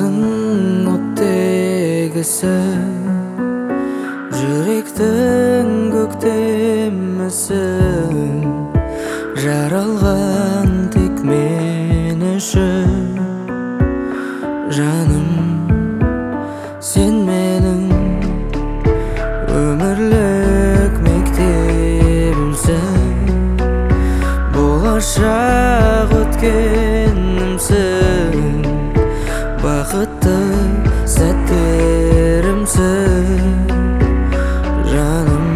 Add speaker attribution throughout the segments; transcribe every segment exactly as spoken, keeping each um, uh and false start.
Speaker 1: Қымбатсың оттегісі, жүректің көктемісің, жаралған тек мен үшін. Жаным, сен менің өмірлік мектебімсің, болашақ өткенімсің, бақытты сәттерімсің. Жаным,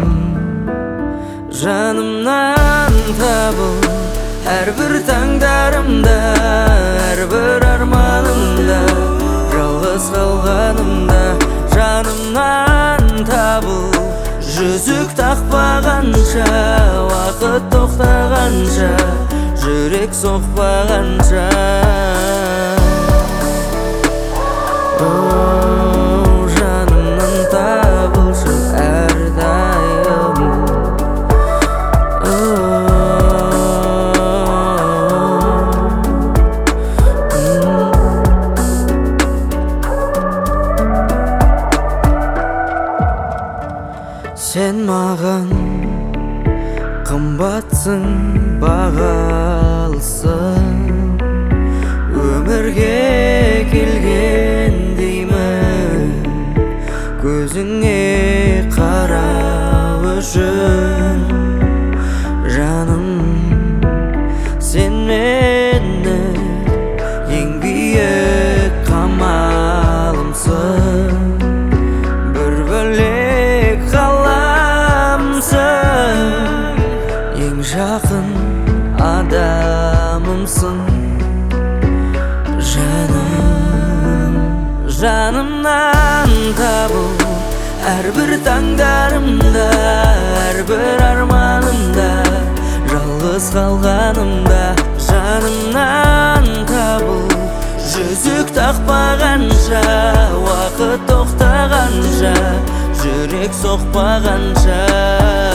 Speaker 1: жанымнан табыл әрбір таңдарымда, әрбір арманымда, жалғыз қалғанымда. Жанымнан табыл жүзік тақпағанша, уақыт тоқтағанша, жүрек соқпағанша. Оу, жанымнан табылшы әрдайым. Сен маған қымбатсың, бағалысың, өмірге келген деймін, көзіңе қарау үшін. Жаным, сен мені ең биік қамалымсың, бір бөлек ғаламсың, ең жақын адамымсың. Жаным, жанымнан табыл әрбір таңдарымда, әрбір арманымда, жалғыз қалғанымда. Жанымнан табыл жүзік тақпағанша, уақыт тоқтағанша, жүрек соқпағанша.